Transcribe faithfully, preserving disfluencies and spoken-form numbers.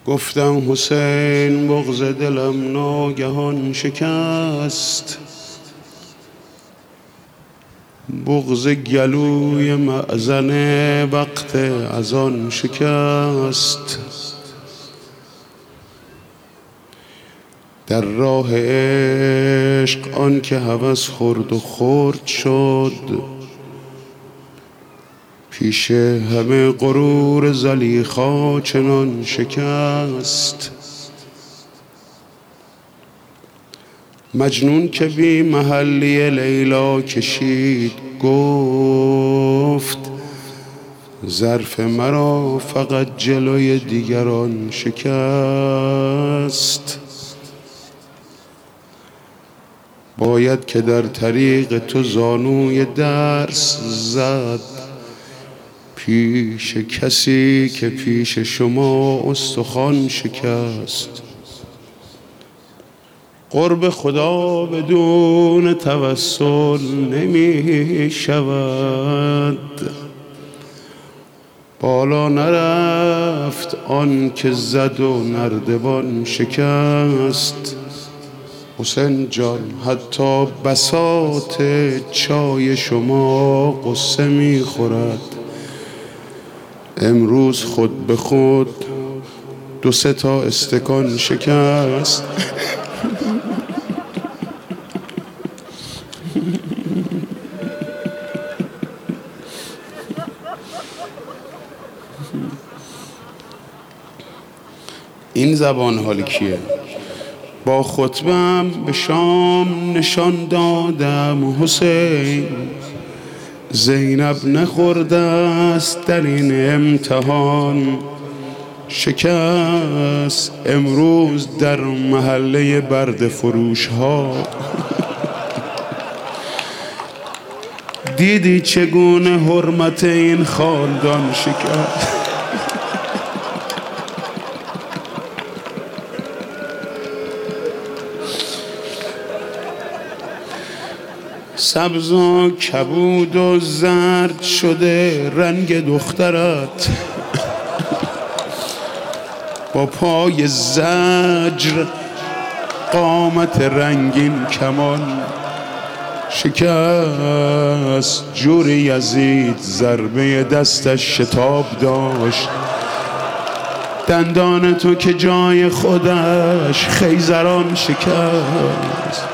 گفتم حسین بغض دلم ناگهان شکست، بغض گلوی مأذن وقت اذان شکست. در راه عشق آن که هوس خورد و خرد شد، پیش همه غرور زلیخا چنان شکست. مجنون که بی محلی لیلا کشید گفت، ظرف مرا فقط جلوی دیگران شکست. باید که در طریق تو زانوی درس زد، پیش کسی که پیش شما استخوان شکست. قرب خدا بدون توسل نمی شود، بالا نرفت آن که زد و نردبان شکست. حسین جان حتی بساط چای شما قصه می خورد، امروز خود به خود دو سه تا استکان شکست. این زبان حال کیه؟ با خطبم به شام نشان دادم حسین، زینب نخورده است در این امتحان شکست. امروز در محله برد فروش ها دیدی چگونه حرمت این خاندان شکست. سبزا کبود و زرد شده رنگ دخترت، با پای زجر قامت رنگین کمان شکست. جور یزید ضربه دستش شتاب داشت، دندان تو که جای خودش خیزران شکست.